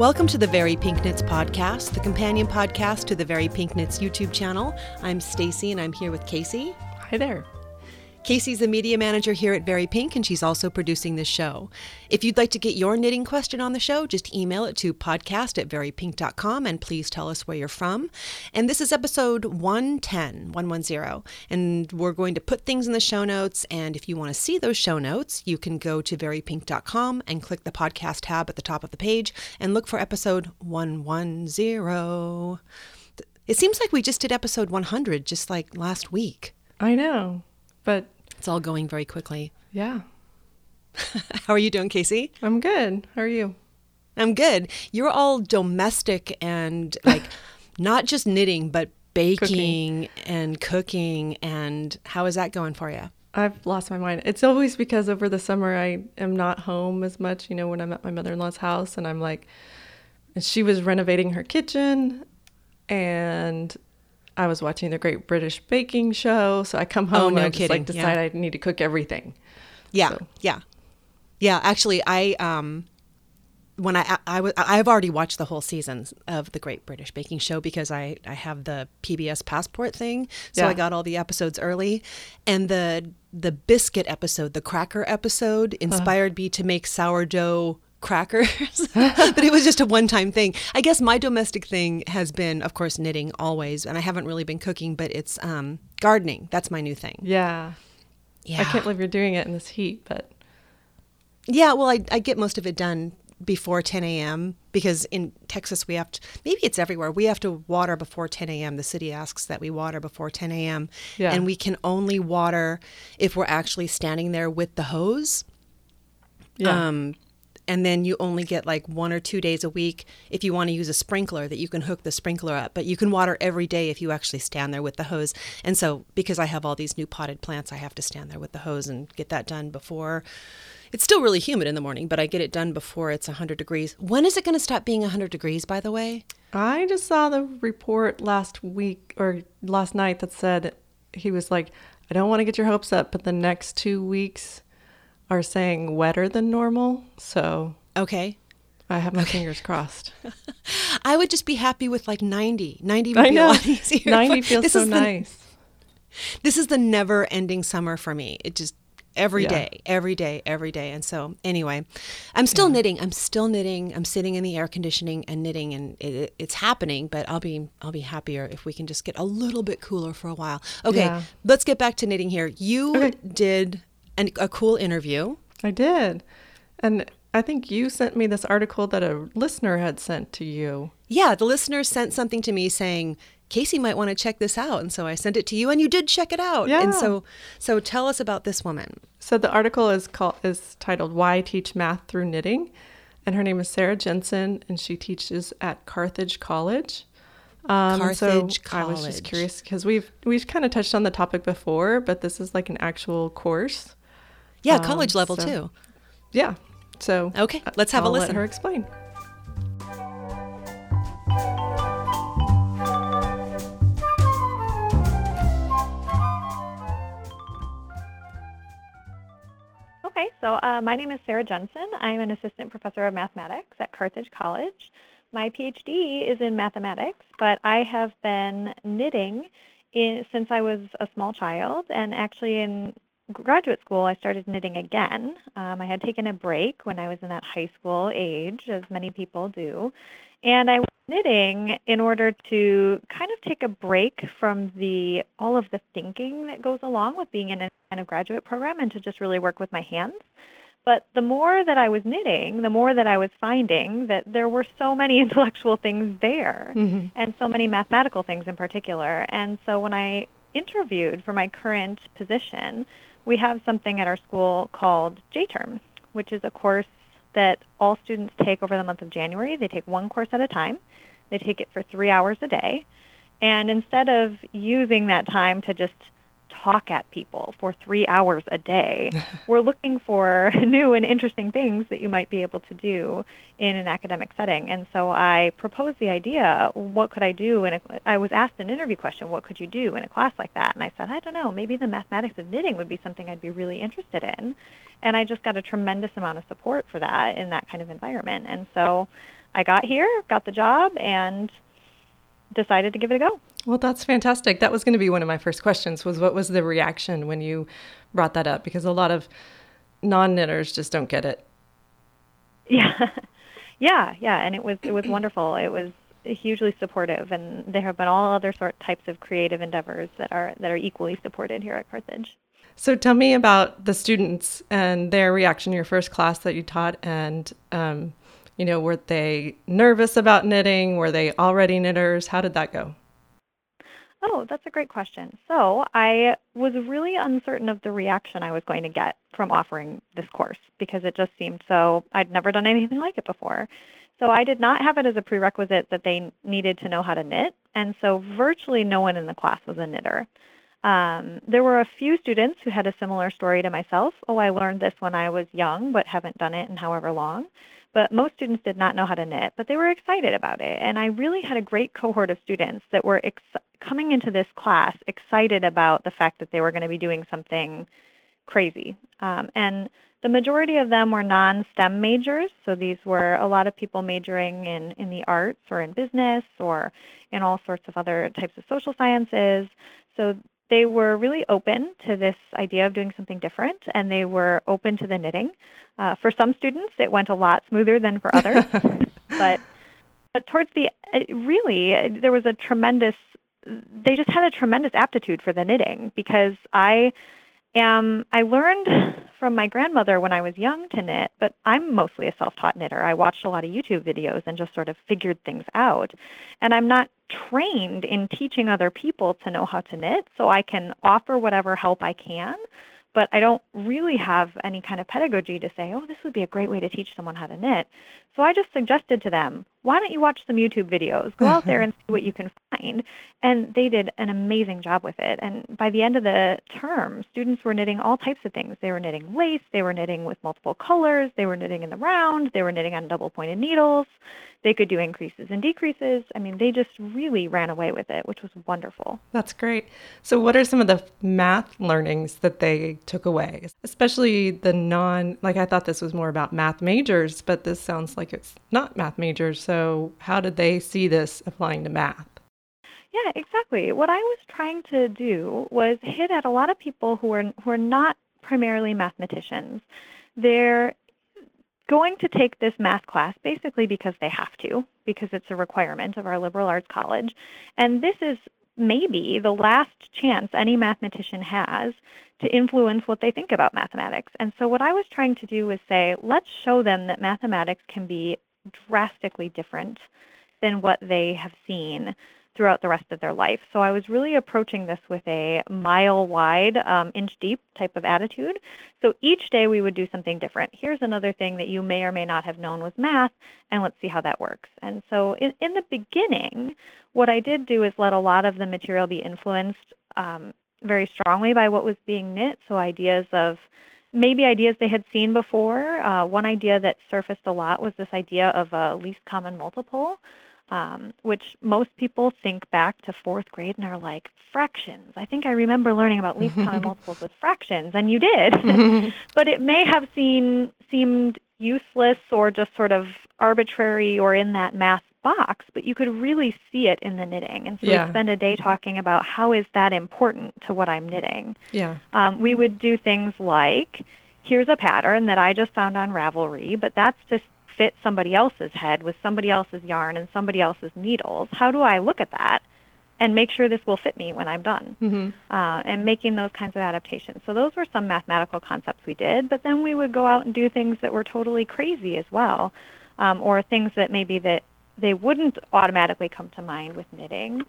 Welcome to the Very Pink Knits podcast, the companion podcast to the Very Pink Knits YouTube channel. I'm Stacy and I'm here with Casey. Hi there. Casey's the media manager here at Very Pink, and she's also producing this show. If you'd like to get your knitting question on the show, just email it to podcast@verypink.com, and please tell us where you're from. And this is episode 110, and we're going to put things in the show notes, and if you want to see those show notes, you can go to verypink.com and click the podcast tab at the top of the page and look for episode 110. It seems like we just did episode 100 just like last week. I know, but it's all going very quickly. Yeah. How are you doing, Casey? I'm good. How are you? I'm good. You're all domestic and like not just knitting, but baking and cooking. And how is that going for you? I've lost my mind. It's always because over the summer I am not home as much, when I'm at my mother-in-law's house, and I'm like, she was renovating her kitchen and I was watching the Great British Baking Show. So I come home and I just decide I need to cook everything. Yeah. So. Yeah. Actually, I've already watched the whole seasons of the Great British Baking Show because I have the PBS passport thing. So I got all the episodes early, and the biscuit episode, the cracker episode, inspired me to make sourdough crackers, but it was just a one-time thing. I guess my domestic thing has been, of course, knitting always, and I haven't really been cooking, but it's gardening. That's my new thing. Yeah. I can't believe you're doing it in this heat, but yeah, well, I get most of it done before 10 a.m. because in Texas we have to, maybe it's everywhere, we have to water before 10 a.m. The city asks that we water before 10 a.m. And we can only water if we're actually standing there with the hose. And then you only get like 1 or 2 days a week if you want to use a sprinkler that you can hook the sprinkler up. But you can water every day if you actually stand there with the hose. And so because I have all these new potted plants, I have to stand there with the hose and get that done before. It's still really humid in the morning, but I get it done before it's 100 degrees. When is it going to stop being 100 degrees, by the way? I just saw the report last week or last night that said, he was like, I don't want to get your hopes up, but the next 2 weeks are saying wetter than normal. So okay, I have my fingers crossed. I would just be happy with like 90. 90 would be a lot easier. 90 feels so nice. This is the never ending summer for me. It just every day. And so anyway, I'm still knitting. I'm sitting in the air conditioning and knitting, and it's happening, but I'll be happier if we can just get a little bit cooler for a while. Okay, let's get back to knitting here. You did a cool interview. I did. And I think you sent me this article that a listener had sent to you. Yeah, the listener sent something to me saying, Casey might want to check this out. And so I sent it to you, and you did check it out. Yeah. And so tell us about this woman. So the article is titled Why Teach Math Through Knitting. And her name is Sarah Jensen, and she teaches at Carthage College. College. I was just curious because we've kind of touched on the topic before, but this is like an actual course. Yeah, college level too. Yeah. So okay, let's have a listen. Let her explain. Okay, so my name is Sarah Jensen. I'm an assistant professor of mathematics at Carthage College. My PhD is in mathematics, but I have been knitting since I was a small child, and actually in graduate school, I started knitting again. I had taken a break when I was in that high school age, as many people do, and I was knitting in order to kind of take a break from all of the thinking that goes along with being in a kind of graduate program and to just really work with my hands. But the more that I was knitting, the more that I was finding that there were so many intellectual things there, and so many mathematical things in particular. And so when I interviewed for my current position, we have something at our school called J-Term, which is a course that all students take over the month of January. They take one course at a time. They take it for 3 hours a day. And instead of using that time to just talk at people for 3 hours a day, we're looking for new and interesting things that you might be able to do in an academic setting. And so I proposed the idea, what could I do? And I was asked an interview question, what could you do in a class like that? And I said, I don't know, maybe the mathematics of knitting would be something I'd be really interested in. And I just got a tremendous amount of support for that in that kind of environment. And so I got here, got the job, and decided to give it a go. Well, that's fantastic. That was going to be one of my first questions, was what was the reaction when you brought that up? Because a lot of non-knitters just don't get it. Yeah. Yeah. And it was wonderful. It was hugely supportive, and there have been all other types of creative endeavors that are equally supported here at Carthage. So tell me about the students and their reaction to your first class that you taught, and were they nervous about knitting? Were they already knitters? How did that go? Oh, that's a great question. So I was really uncertain of the reaction I was going to get from offering this course, because it just seemed so, I'd never done anything like it before. So I did not have it as a prerequisite that they needed to know how to knit. And so virtually no one in the class was a knitter. There were a few students who had a similar story to myself. Oh, I learned this when I was young, but haven't done it in however long. But most students did not know how to knit, but they were excited about it. And I really had a great cohort of students that were coming into this class excited about the fact that they were going to be doing something crazy. And the majority of them were non-STEM majors. So these were a lot of people majoring in the arts or in business or in all sorts of other types of social sciences. So they were really open to this idea of doing something different, and they were open to the knitting. For some students, it went a lot smoother than for others. but towards really, there was they just had a tremendous aptitude for the knitting, because I learned from my grandmother when I was young to knit, but I'm mostly a self-taught knitter. I watched a lot of YouTube videos and just sort of figured things out. And I'm not trained in teaching other people to know how to knit, so I can offer whatever help I can, but I don't really have any kind of pedagogy to say, oh, this would be a great way to teach someone how to knit. So I just suggested to them, why don't you watch some YouTube videos? Go out there and see what you can find. And they did an amazing job with it. And by the end of the term, students were knitting all types of things. They were knitting lace. They were knitting with multiple colors. They were knitting in the round. They were knitting on double-pointed needles. They could do increases and decreases. I mean, they just really ran away with it, which was wonderful. That's great. So what are some of the math learnings that they took away? Especially I thought this was more about math majors, but this sounds like it's not math majors. So how did they see this applying to math? Yeah, exactly. What I was trying to do was hit at a lot of people who are not primarily mathematicians. They're going to take this math class basically because they have to, because it's a requirement of our liberal arts college. And this is maybe the last chance any mathematician has to influence what they think about mathematics. And so what I was trying to do was say, let's show them that mathematics can be drastically different than what they have seen throughout the rest of their life. So I was really approaching this with a mile-wide, inch-deep type of attitude. So each day we would do something different. Here's another thing that you may or may not have known was math, and let's see how that works. And so in the beginning, what I did do is let a lot of the material be influenced very strongly by what was being knit. So ideas they had seen before. One idea that surfaced a lot was this idea of a least common multiple. Which most people think back to fourth grade and are like, fractions. I think I remember learning about least common multiples with fractions, and you did. But it may have seemed useless or just sort of arbitrary or in that math box, but you could really see it in the knitting. And so we'd spend a day talking about how is that important to what I'm knitting. Yeah. We would do things like, here's a pattern that I just found on Ravelry, but that's just fit somebody else's head with somebody else's yarn and somebody else's needles. How do I look at that and make sure this will fit me when I'm done? And making those kinds of adaptations. So those were some mathematical concepts we did, but then we would go out and do things that were totally crazy as well, or things that maybe that they wouldn't automatically come to mind with knitting.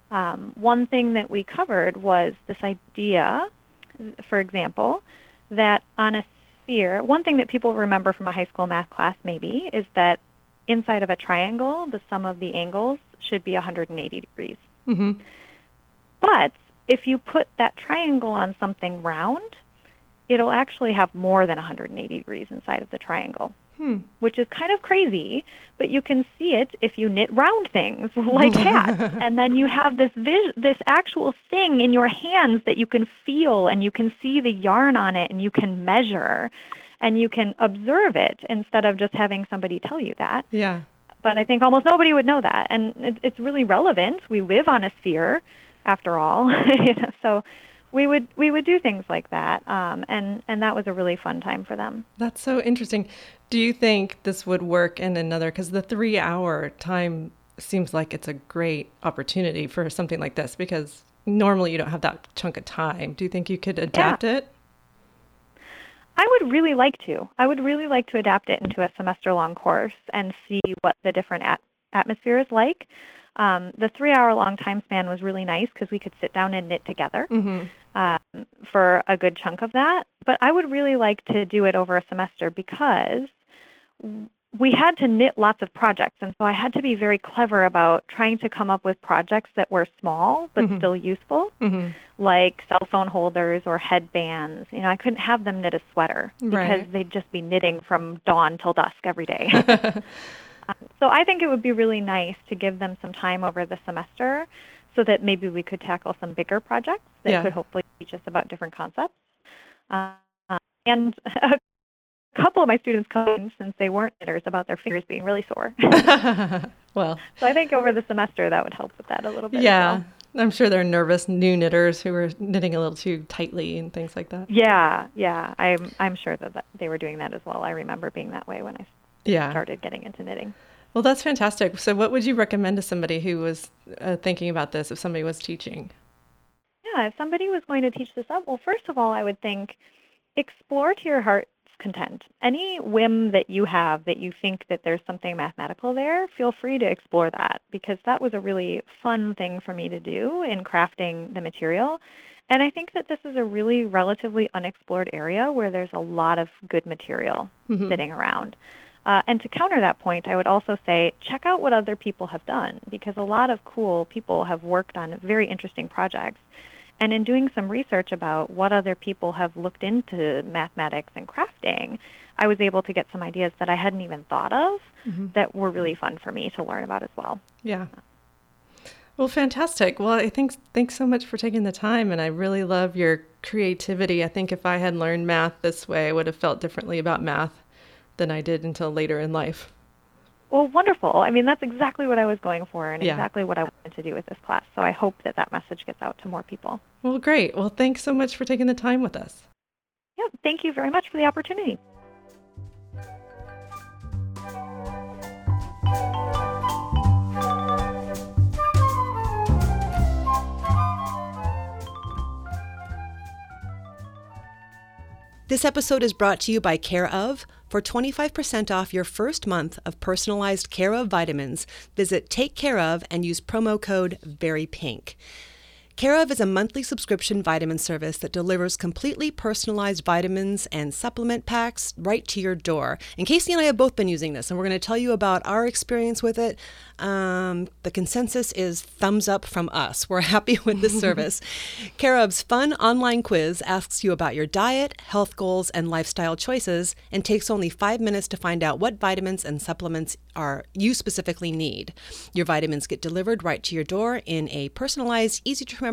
One thing that we covered was this idea, for example, that on a sphere, one thing that people remember from a high school math class maybe is that inside of a triangle, the sum of the angles should be 180 degrees. But if you put that triangle on something round, it'll actually have more than 180 degrees inside of the triangle, which is kind of crazy, but you can see it if you knit round things like hats. And then you have this actual thing in your hands that you can feel, and you can see the yarn on it, and you can measure, and you can observe it instead of just having somebody tell you that. Yeah. But I think almost nobody would know that. And it's really relevant. We live on a sphere, after all. So we would do things like that. And that was a really fun time for them. That's so interesting. Do you think this would work in another, because the 3-hour time seems like it's a great opportunity for something like this, because normally you don't have that chunk of time. Do you think you could adapt it? I would really like to. I would really like to adapt it into a semester-long course and see what the different atmosphere is like. The 3-hour-long time span was really nice because we could sit down and knit together for a good chunk of that. But I would really like to do it over a semester because we had to knit lots of projects. And so I had to be very clever about trying to come up with projects that were small but still useful, like cell phone holders or headbands. I couldn't have them knit a sweater because they'd just be knitting from dawn till dusk every day. So I think it would be really nice to give them some time over the semester so that maybe we could tackle some bigger projects that could hopefully teach us about different concepts. And a couple of my students come since they weren't knitters about their fingers being really sore. Well, so I think over the semester that would help with that a little bit. Yeah. As well. I'm sure they're nervous new knitters who were knitting a little too tightly and things like that. Yeah. I'm sure that they were doing that as well. I remember being that way when I started getting into knitting. Well, that's fantastic. So what would you recommend to somebody who was thinking about this, if somebody was teaching? Yeah, if somebody was going to teach this up, well, first of all, I would think explore to your heart's content. Any whim that you have that you think that there's something mathematical there, feel free to explore that, because that was a really fun thing for me to do in crafting the material. And I think that this is a really relatively unexplored area where there's a lot of good material sitting around. And to counter that point, I would also say check out what other people have done, because a lot of cool people have worked on very interesting projects. And in doing some research about what other people have looked into mathematics and crafting, I was able to get some ideas that I hadn't even thought of that were really fun for me to learn about as well. Yeah. Well, fantastic. Well, thanks so much for taking the time. And I really love your creativity. I think if I had learned math this way, I would have felt differently about math than I did until later in life. Well, wonderful. I mean, that's exactly what I was going for and exactly what I wanted to do with this class. So I hope that message gets out to more people. Well, great. Well, thanks so much for taking the time with us. Yep. Thank you very much for the opportunity. This episode is brought to you by Care of. For 25% off your first month of personalized Care of vitamins, visit Take Care of and use promo code VERYPINK. Care of is a monthly subscription vitamin service that delivers completely personalized vitamins and supplement packs right to your door. And Casey and I have both been using this, and we're going to tell you about our experience with it. The consensus is thumbs up from us. We're happy with this service. Care of's fun online quiz asks you about your diet, health goals, and lifestyle choices, and takes only 5 minutes to find out what vitamins and supplements you specifically need. Your vitamins get delivered right to your door in personalized, easy to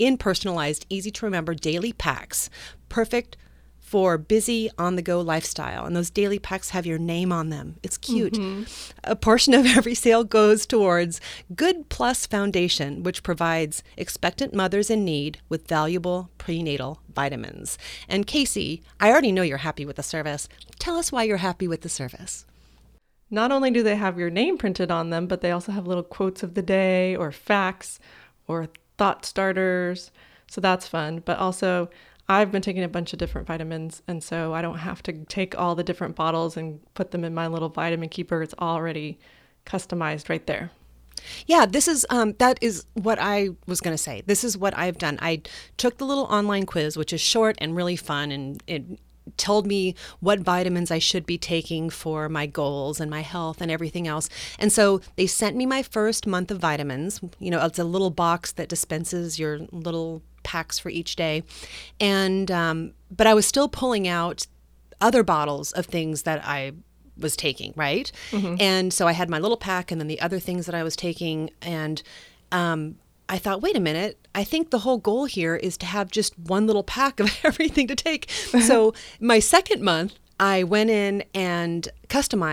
remember daily packs. Perfect for busy on-the-go lifestyle. And those daily packs have your name on them. It's cute. A portion of every sale goes towards Good Plus Foundation, which provides expectant mothers in need with valuable prenatal vitamins. And Casey, I already know you're happy with the service. Tell us why you're happy with the service. Not only do they have your name printed on them, but they also have little quotes of the day or facts or thought starters. So that's fun. But also, I've been taking a bunch of different vitamins, and so I don't have to take all the different bottles and put them in my little vitamin keeper. It's already customized right there. Yeah, this is that is what I was going to say. This is what I've done. I took the little online quiz, which is short and really fun, and it told me what vitamins I should be taking for my goals and my health and everything else. And so they sent me my first month of vitamins. It's a little box that dispenses your little packs for each day. And but I was still pulling out other bottles of things that I was taking, right? And so I had my little pack and then the other things that I was taking. And I thought, wait a minute, I think the whole goal here is to have just one little pack of everything to take. So my second month, I went in and customized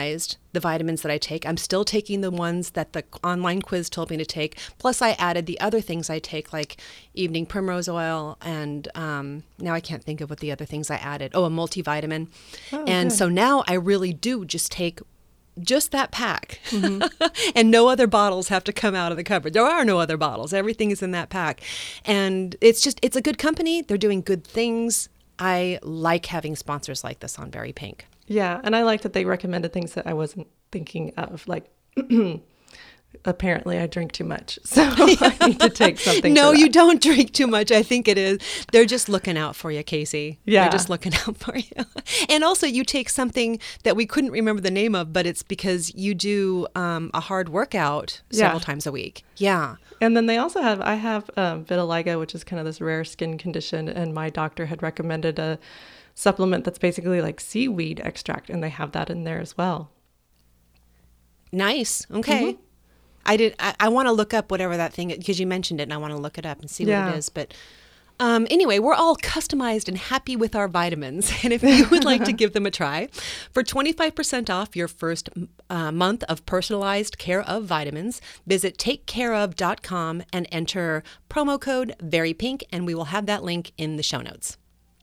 the vitamins that I take. I'm still taking the ones that the online quiz told me to take. Plus, I added the other things I take, like evening primrose oil, and now I can't think of what the other things I added. Oh, a multivitamin. Oh, and good. so now I really do just take just that pack. And no other bottles have to come out of the cupboard. There are no other bottles. Everything is in that pack. And it's a good company. They're doing good things. I like having sponsors like this on Very Pink. Yeah, and I like that they recommended things that I wasn't thinking of, like apparently I drink too much, so I need to take something. No, for that. you don't drink too much. I think it is. They're just looking out for you, Casey. Yeah. They're just looking out for you. And also you take something that we couldn't remember the name of, but it's because you do a hard workout several times a week. Yeah. And then I have vitiligo, which is kind of this rare skin condition, and my doctor had recommended a supplement that's basically like seaweed extract, and they have that in there as well. Nice. Okay. I want to look up whatever that thing is, because you mentioned it, and I want to look it up and see what it is. But anyway, we're all customized and happy with our vitamins. And if you would like to give them a try, for 25% off your first month of personalized Care of vitamins, visit takecareof.com and enter promo code VERYPINK, and we will have that link in the show notes.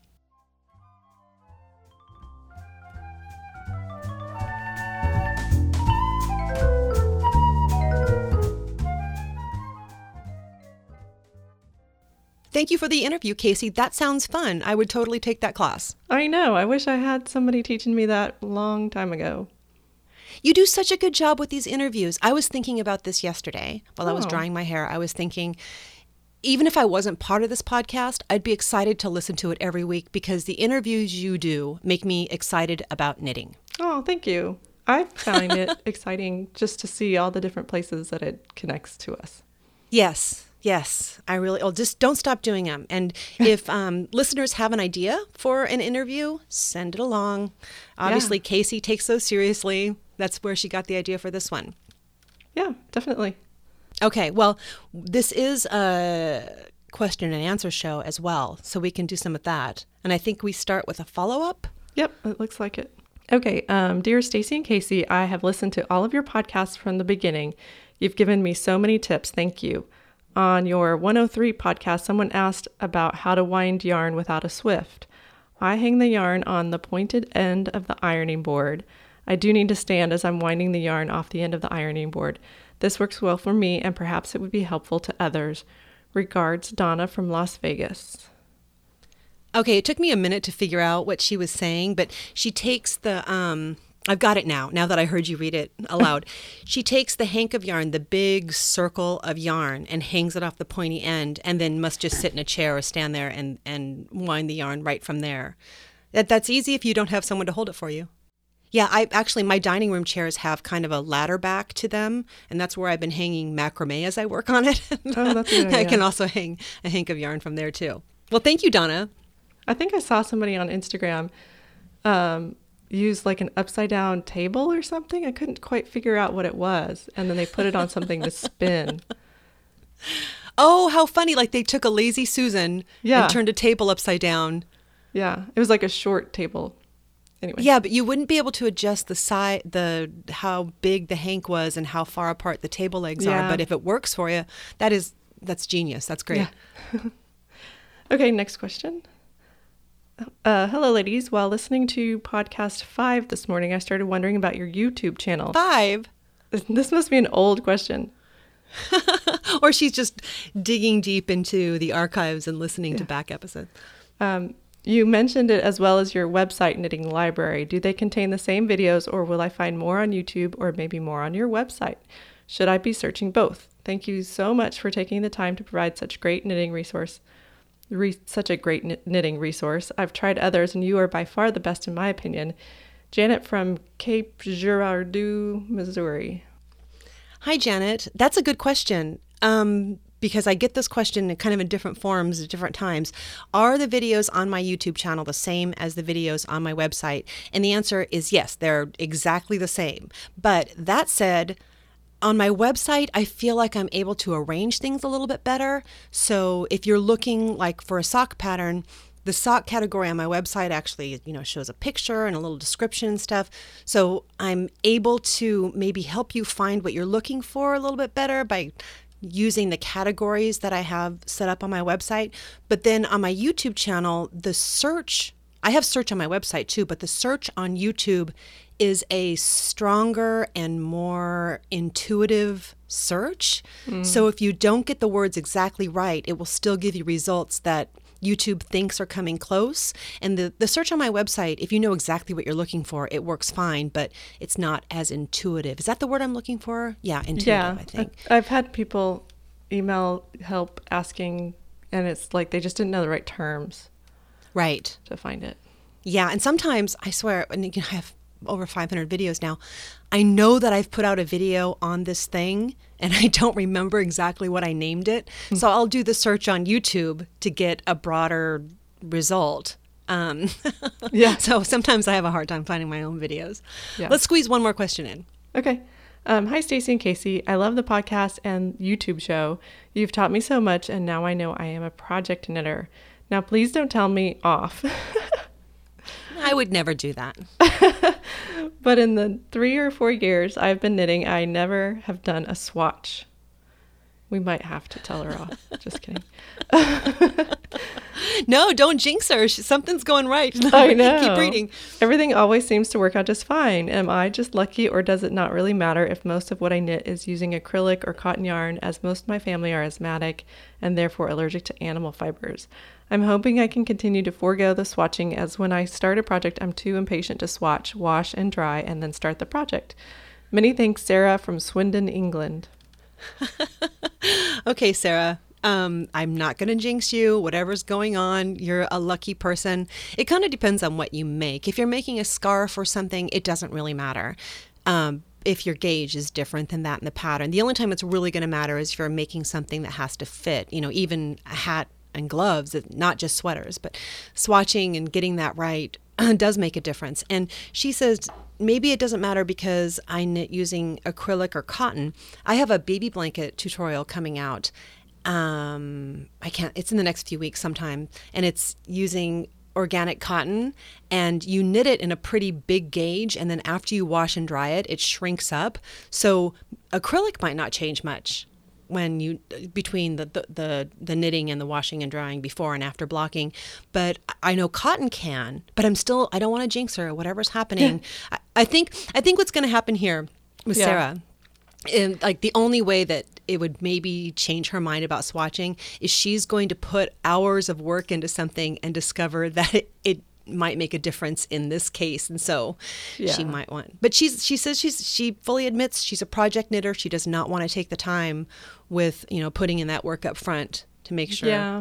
Thank you for the interview, Casey. That sounds fun. I would totally take that class. I know. I wish I had somebody teaching me that a long time ago. You do such a good job with these interviews. I was thinking about this yesterday while I was drying my hair. I was thinking, even if I wasn't part of this podcast, I'd be excited to listen to it every week, because the interviews you do make me excited about knitting. Oh, thank you. I find it exciting just to see all the different places that it connects to us. Yes, I really, just don't stop doing them. And if listeners have an idea for an interview, send it along. Obviously, Casey takes those seriously. That's where she got the idea for this one. Yeah, definitely. Okay, well, this is a question and answer show as well, so we can do some of that. And I think we start with a follow-up. Yep, it looks like it. Okay, dear Stacy and Casey, I have listened to all of your podcasts from the beginning. You've given me so many tips. Thank you. On your 103 podcast, someone asked about how to wind yarn without a swift. I hang the yarn on the pointed end of the ironing board. I do need to stand as I'm winding the yarn off the end of the ironing board. This works well for me, and perhaps it would be helpful to others. Regards, Donna from Las Vegas. Okay, it took me a minute to figure out what she was saying, but she takes the, I've got it now that I heard you read it aloud. She takes the hank of yarn, the big circle of yarn, and hangs it off the pointy end, and then must just sit in a chair or stand there and wind the yarn right from there. That's easy if you don't have someone to hold it for you. Yeah, my dining room chairs have kind of a ladder back to them, and that's where I've been hanging macrame as I work on it. Oh, that's a good idea. I can also hang a hank of yarn from there too. Well, thank you, Donna. I think I saw somebody on Instagram use like an upside down table or something. I couldn't quite figure out what it was. And then they put it on something to spin. Oh, how funny. Like they took a Lazy Susan and turned a table upside down. Yeah. It was like a short table. Anyway. Yeah, but you wouldn't be able to adjust how big the hank was and how far apart the table legs are. But if it works for you, that's genius. That's great. Yeah. Okay, next question. Hello, ladies. While listening to podcast 5 this morning, I started wondering about your YouTube channel. 5? This must be an old question. Or she's just digging deep into the archives and listening to back episodes. You mentioned it as well as your website, Knitting Library. Do they contain the same videos, or will I find more on YouTube or maybe more on your website? Should I be searching both? Thank you so much for taking the time to provide such great knitting resource. Such a great knitting resource. I've tried others, and you are by far the best in my opinion. Janet from Cape Girardeau, Missouri. Hi, Janet. That's a good question. Because I get this question kind of in different forms at different times. Are the videos on my YouTube channel the same as the videos on my website? And the answer is yes, they're exactly the same. But that said, on my website, I feel like I'm able to arrange things a little bit better. So if you're looking like for a sock pattern, the sock category on my website actually, shows a picture and a little description and stuff. So I'm able to maybe help you find what you're looking for a little bit better by using the categories that I have set up on my website. But then on my YouTube channel, I have search on my website too, but the search on YouTube is a stronger and more intuitive search. So if you don't get the words exactly right, it will still give you results that YouTube thinks are coming close. And the search on my website, if you know exactly what you're looking for, it works fine, but it's not as intuitive. Is that the word I'm looking for? Yeah, intuitive, I think. I've had people email help asking, and it's like they just didn't know the right terms. Right. To find it. Yeah, and sometimes, I swear, and I have over 500 videos now, I know that I've put out a video on this thing, and I don't remember exactly what I named it. So I'll do the search on YouTube to get a broader result. Yeah. So sometimes I have a hard time finding my own videos. Yeah. Let's squeeze one more question in. Okay. Hi, Stacy and Casey. I love the podcast and YouTube show. You've taught me so much, and now I know I am a project knitter. Now, please don't tell me off. I would never do that. But in the 3 or 4 years I've been knitting, I never have done a swatch. We might have to tell her off. Just kidding. No, don't jinx her. Something's going right. I know. Keep reading. Everything always seems to work out just fine. Am I just lucky, or does it not really matter if most of what I knit is using acrylic or cotton yarn, as most of my family are asthmatic and therefore allergic to animal fibers? I'm hoping I can continue to forego the swatching, as when I start a project, I'm too impatient to swatch, wash, and dry, and then start the project. Many thanks, Sarah from Swindon, England. Okay, Sarah. I'm not going to jinx you. Whatever's going on, you're a lucky person. It kind of depends on what you make. If you're making a scarf or something, it doesn't really matter. If your gauge is different than that in the pattern. The only time it's really going to matter is if you're making something that has to fit, even a hat and gloves, not just sweaters, but swatching and getting that right does make a difference. And she says, maybe it doesn't matter because I knit using acrylic or cotton. I have a baby blanket tutorial coming out. It's in the next few weeks sometime, and it's using organic cotton, and you knit it in a pretty big gauge, and then after you wash and dry it, it shrinks up. So acrylic might not change much when you between the knitting and the washing and drying before and after blocking, but I know cotton can. But I don't want to jinx her. Whatever's happening, I think what's going to happen here with Sarah, and like the only way that it would maybe change her mind about swatching is she's going to put hours of work into something and discover that it might make a difference in this case, and so she might want. But she says she fully admits she's a project knitter. She does not want to take the time with putting in that work up front to make sure. Yeah,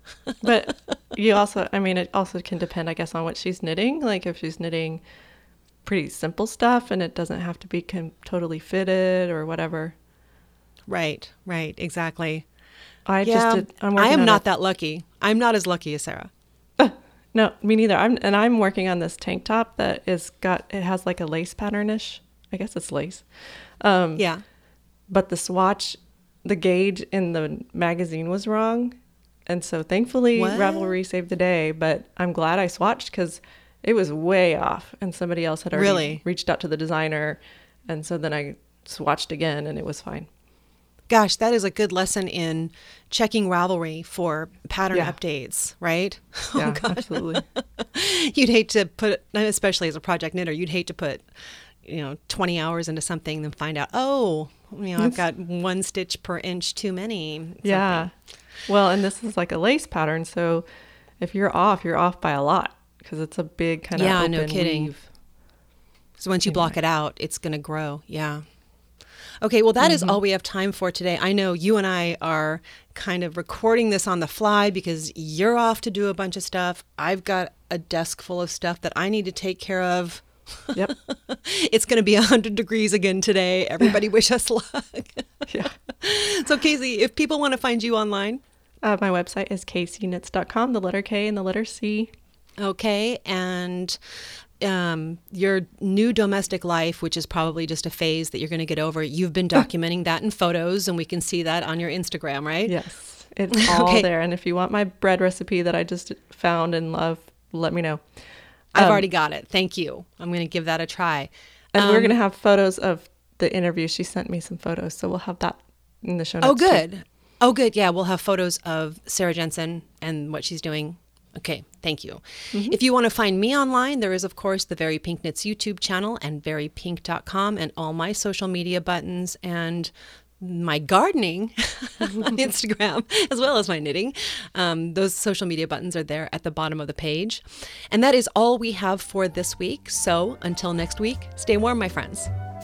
but it also can depend, I guess, on what she's knitting. Like if she's knitting pretty simple stuff and it doesn't have to be totally fitted or whatever. Right, exactly. I am not that lucky. I'm not as lucky as Sarah. No, me neither. I'm working on this tank top that it has like a lace pattern-ish. I guess it's lace. Yeah. But the swatch, the gauge in the magazine was wrong. And so thankfully Ravelry saved the day, but I'm glad I swatched because it was way off and somebody else had already reached out to the designer. And so then I swatched again and it was fine. Gosh, that is a good lesson in checking Ravelry for pattern updates, right? Yeah, absolutely. You'd hate to put, especially as a project knitter, you'd hate to put, 20 hours into something and find out, I've got 1 stitch per inch too many. Something. Yeah. Well, and this is like a lace pattern. So if you're off by a lot because it's a big kind of open no kidding. weave. So once you block it out, it's going to grow. Yeah. Okay, well, that is all we have time for today. I know you and I are kind of recording this on the fly because you're off to do a bunch of stuff. I've got a desk full of stuff that I need to take care of. Yep. It's going to be 100 degrees again today. Everybody wish us luck. Yeah. So, Casey, if people want to find you online. My website is kcknits.com, the letter K and the letter C. Okay, and your new domestic life, which is probably just a phase that you're going to get over, you've been documenting that in photos, and we can see that on your Instagram, right? Yes. It's all Okay. there. And if you want my bread recipe that I just found and love, let me know. I've already got it. Thank you. I'm going to give that a try. And we're going to have photos of the interview. She sent me some photos, so we'll have that in the show notes. Oh, good. Oh, good. Yeah, we'll have photos of Sarah Jensen and what she's doing. Okay, thank you. If you want to find me online, there is, of course, the Very Pink Knits YouTube channel and verypink.com and all my social media buttons and my gardening on Instagram, as well as my knitting. Those social media buttons are there at the bottom of the page. And that is all we have for this week. So until next week, stay warm, my friends.